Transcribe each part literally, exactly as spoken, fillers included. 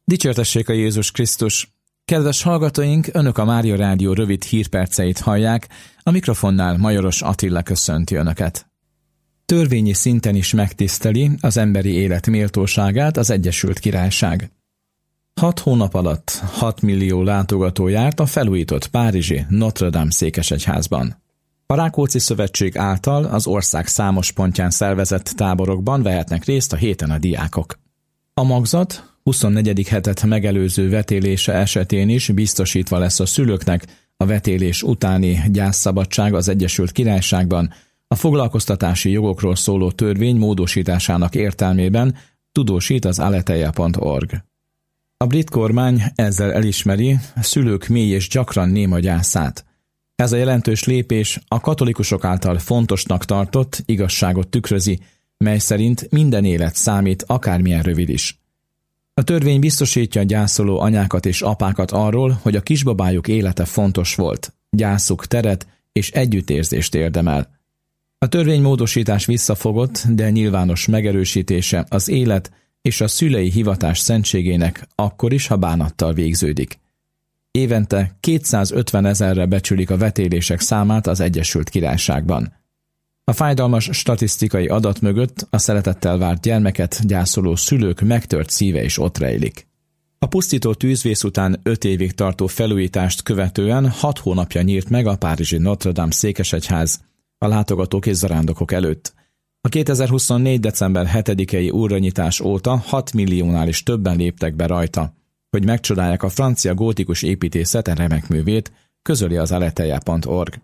Dicsértessék a Jézus Krisztus! Kedves hallgatóink, Önök a Mária Rádió rövid hírperceit hallják, a mikrofonnál Majoros Attila köszönti Önöket. Törvényi szinten is megtiszteli az emberi élet méltóságát az Egyesült Királyság. Hat hónap alatt hat millió látogató járt a felújított párizsi Notre Dame székesegyházban. A Rákóczi Szövetség által az ország számos pontján szervezett táborokban vehetnek részt a héten a diákok. A magzat huszonnegyedik hetet megelőző vetélése esetén is biztosítva lesz a szülőknek a vetélés utáni gyászszabadság az Egyesült Királyságban, a foglalkoztatási jogokról szóló törvény módosításának értelmében, tudósít az aletheia pont org. A brit kormány ezzel elismeri a szülők mély és gyakran néma gyászát. Ez a jelentős lépés a katolikusok által fontosnak tartott igazságot tükrözi, mely szerint minden élet számít, akármilyen rövid is. A törvény biztosítja a gyászoló anyákat és apákat arról, hogy a kisbabájuk élete fontos volt, gyászuk teret és együttérzést érdemel. A törvénymódosítás visszafogott, de nyilvános megerősítése az élet és a szülei hivatás szentségének akkor is, ha bánattal végződik. Évente kétszázötven ezerre becsülik a vetélések számát az Egyesült Királyságban. A fájdalmas statisztikai adat mögött a szeretettel várt gyermeket gyászoló szülők megtört szíve is ott rejlik. A pusztító tűzvész után öt évig tartó felújítást követően hat hónapja nyílt meg a párizsi Notre Dame székesegyház a látogatók és zarándokok előtt. A kétezer-huszonnégy. december hetedikei újranyitás óta hat milliónál is többen léptek be rajta, hogy megcsodálják a francia gótikus építészet remek művét, közöli az aletheia pont org.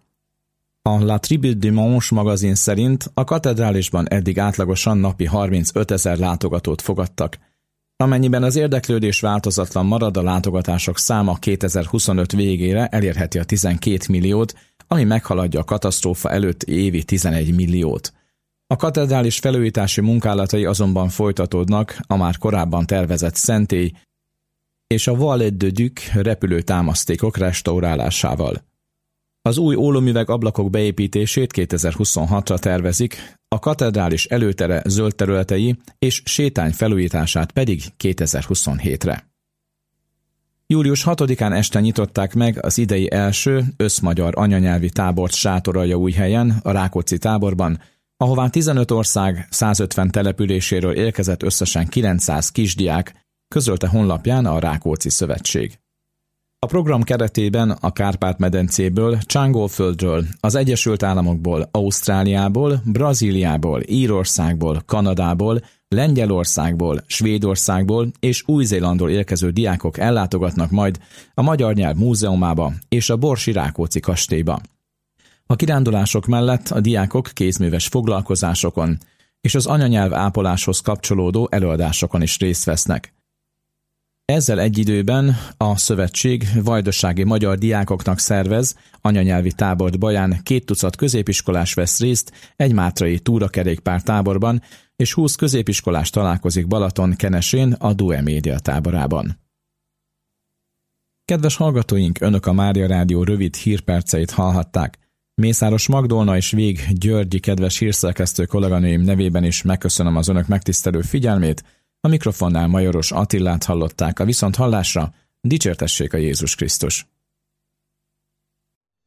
A La Tribu du Manche magazin szerint a katedrálisban eddig átlagosan napi harmincöt ezer látogatót fogadtak. Amennyiben az érdeklődés változatlan marad, a látogatások száma kétezer-huszonöt végére elérheti a tizenkét milliót, ami meghaladja a katasztrófa előtt évi tizenegy milliót. A katedrális felújítási munkálatai azonban folytatódnak a már korábban tervezett szentély és a Valet de Duc repülőtámasztékok restaurálásával. Az új ólomüveg ablakok beépítését kétezer-huszonhatra tervezik, a katedrális előtere zöld területei és sétány felújítását pedig kétezer-huszonhétre. július hatodikán este nyitották meg az idei első összmagyar anyanyelvi tábort Sátoraljaújhelyen, a Rákóczi táborban, ahová tizenöt ország százötven településéről érkezett összesen kilencszáz kisdiák, közölte honlapján a Rákóczi Szövetség. A program keretében a Kárpát-medencéből, Csángolföldről, az Egyesült Államokból, Ausztráliából, Brazíliából, Írországból, Kanadából, Lengyelországból, Svédországból és Új-Zélandról érkező diákok ellátogatnak majd a Magyar Nyelv Múzeumába és a Borsi Rákóczi kastélyba. A kirándulások mellett a diákok kézműves foglalkozásokon és az anyanyelv ápoláshoz kapcsolódó előadásokon is részt vesznek. Ezzel egy időben a szövetség vajdasági magyar diákoknak szervez anyanyelvi tábort Baján, két tucat középiskolás vesz részt egy mátrai túrakerékpár táborban, és húsz középiskolás találkozik Balaton-Kenesén a Due Média táborában. Kedves hallgatóink, Önök a Mária Rádió rövid hírperceit hallhatták. Mészáros Magdolna és Vég Györgyi kedves hírszerkesztő kolléganőim nevében is megköszönöm az Önök megtisztelő figyelmét. A mikrofonnál Majoros Attilát hallották, a viszonthallásra. Dicsértessék a Jézus Krisztus!